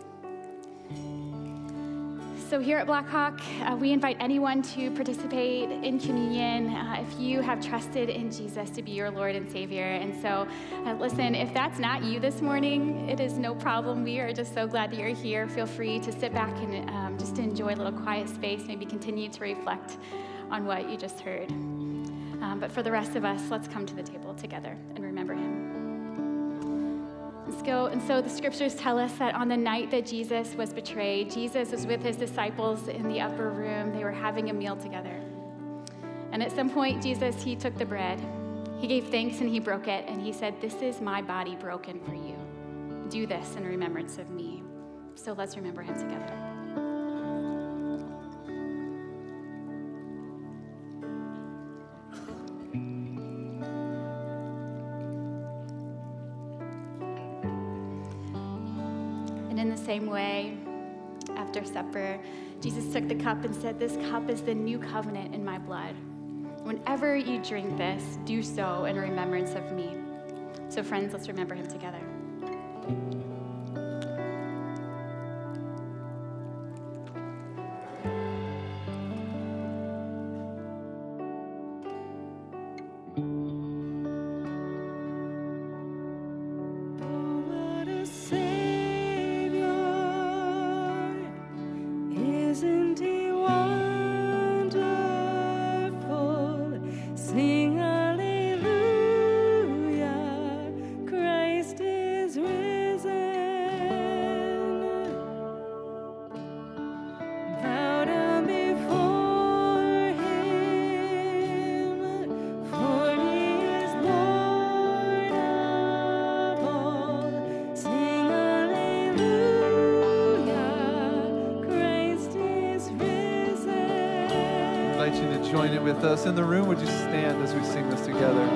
So here at Blackhawk, uh, we invite anyone to participate in communion uh, if you have trusted in Jesus to be your Lord and Savior. And so, uh, listen, if that's not you this morning, it is no problem. We are just so glad that you're here. Feel free to sit back and um, just enjoy a little quiet space, maybe continue to reflect on what you just heard. Um, but for the rest of us, let's come to the table together and remember him. Let's go. And so the scriptures tell us that on the night that Jesus was betrayed, Jesus was with his disciples in the upper room. They were having a meal together. And at some point, Jesus, he took the bread. He gave thanks and he broke it. And he said, "This is my body broken for you. Do this in remembrance of me." So let's remember him together. And in the same way, after supper, Jesus took the cup and said, "This cup is the new covenant in my blood. Whenever you drink this, do so in remembrance of me." So friends, let's remember him together.
What a Savior, isn't he wonderful? Sing hallelujah, Christ is risen.
invite you to join it with us. In the room, would you stand as we sing this together?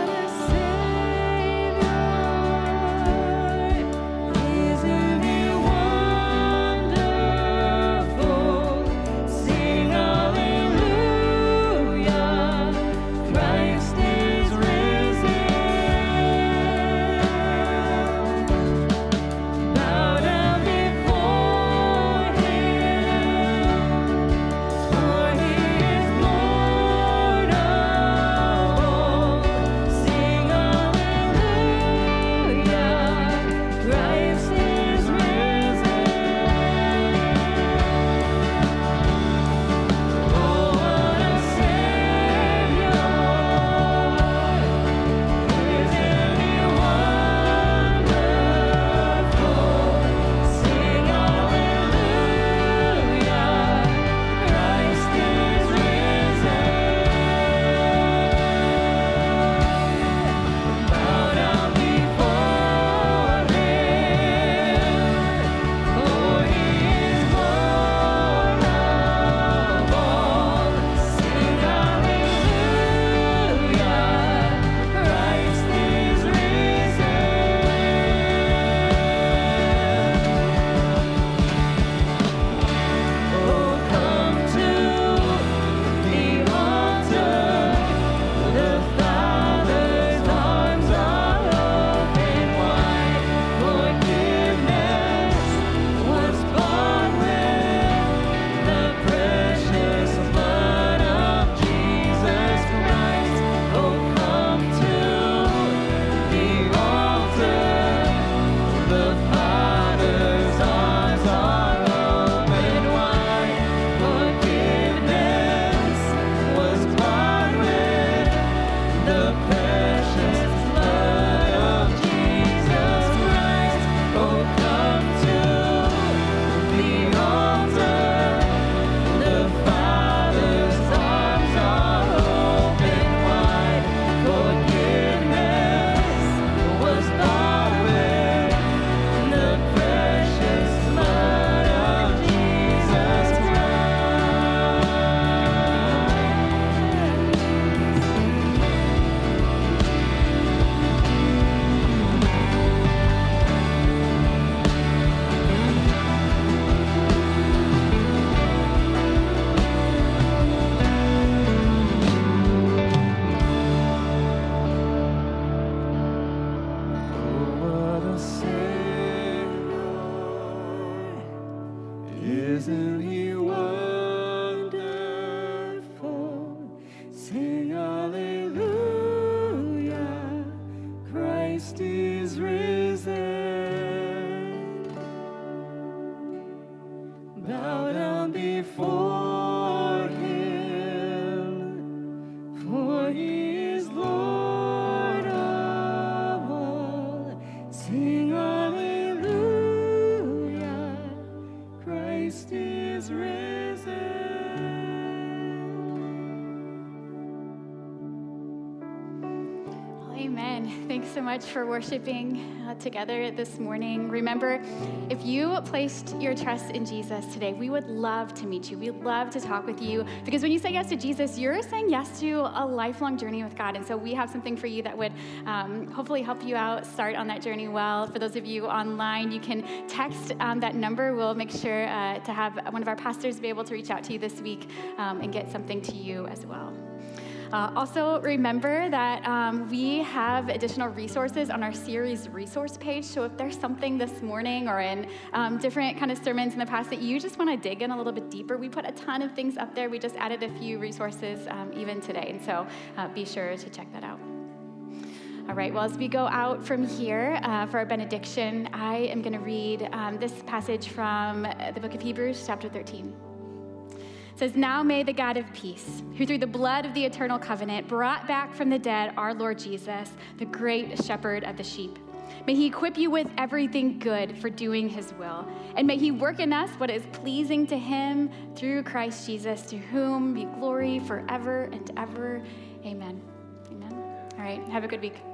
Isn't he wonderful? Sing hallelujah, Christ is risen. Bow down before him, for he is Lord of all. Sing hallelujah, Christ is risen.
Amen. Thanks so much for worshiping uh, together this morning. Remember, if you placed your trust in Jesus today, we would love to meet you. We'd love to talk with you, because when you say yes to Jesus, you're saying yes to a lifelong journey with God. And so we have something for you that would um, hopefully help you out, start on that journey well. For those of you online, you can text um, that number. We'll make sure uh, to have one of our pastors be able to reach out to you this week um, and get something to you as well. Uh, also, remember that um, we have additional resources on our series resource page. So if there's something this morning or in um, different kind of sermons in the past that you just want to dig in a little bit deeper, we put a ton of things up there. We just added a few resources um, even today. And so uh, be sure to check that out. All right, well, as we go out from here uh, for our benediction, I am going to read um, this passage from the book of Hebrews, chapter thirteen. It says, "Now may the God of peace, who through the blood of the eternal covenant brought back from the dead our Lord Jesus, the great shepherd of the sheep, may he equip you with everything good for doing his will, and may he work in us what is pleasing to him through Christ Jesus, to whom be glory forever and ever. Amen." Amen. All right, have a good week.